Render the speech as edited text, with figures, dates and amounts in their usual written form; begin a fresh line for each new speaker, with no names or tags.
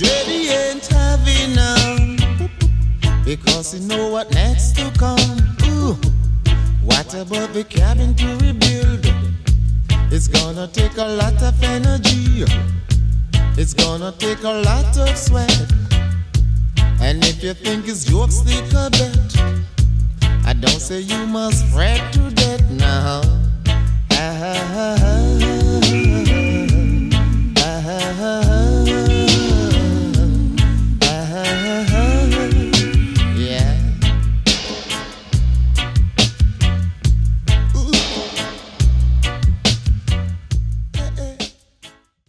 Dready ain't having none, because you know what next to come. Ooh, what about the cabin to rebuild? It's gonna take a lot of energy. It's gonna take a lot of sweat. And if you think it's jokes, take a bet. I don't say you must fret to death now.